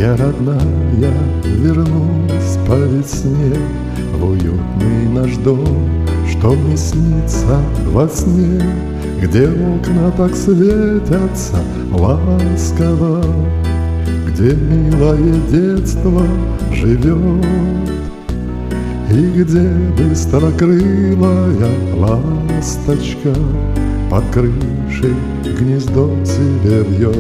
Я, родная, вернусь по весне в уютный наш дом, что мне снится во сне, где окна так светятся ласково, где милое детство живет, и где быстрокрылая ласточка под крышей гнездо себе вьет.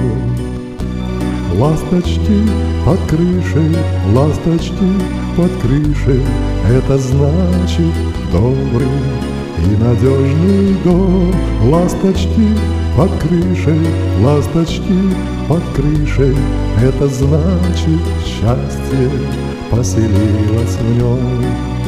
Ласточки под крышей, ласточки под крышей, это значит добрый и надежный дом. Ласточки под крышей, ласточки под крышей, это значит счастье поселилось в нем.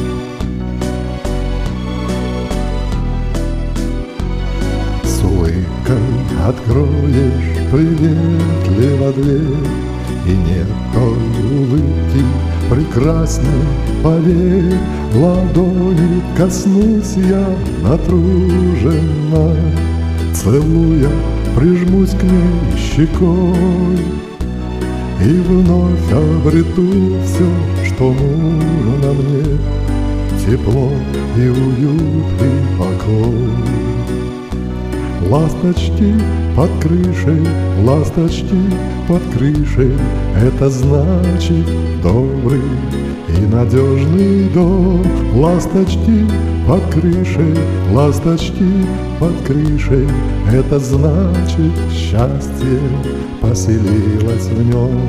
С улыбкой откроешь приветливо дверь, и нет той улыбки прекрасней, поверь. Ладони коснусь я натруженно, целуя, прижмусь к ней щекой, и вновь обрету все, что нужно мне, тепло и уют и покой. Ласточки под крышей, ласточки под крышей, это значит добрый и надежный дом. Ласточки под крышей, ласточки под крышей, это значит счастье поселилось в нем.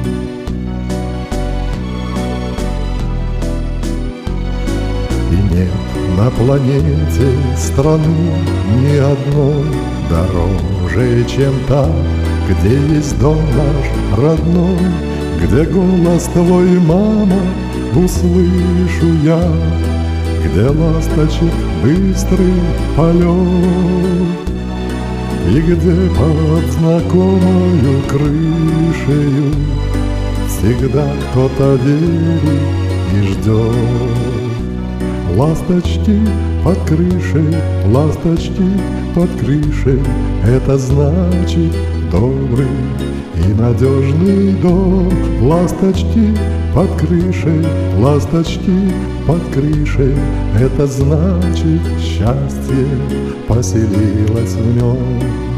И нет на планете страны ни одной дороже, чем та, где есть дом наш родной, где голос твой, мама, услышу я, где ласточек быстрый полет, и где под знакомою крышею всегда кто-то верит и ждет. Ласточки под крышей, ласточки под крышей, это значит добрый и надежный дом. Ласточки под крышей, ласточки под крышей, это значит счастье поселилось в нем.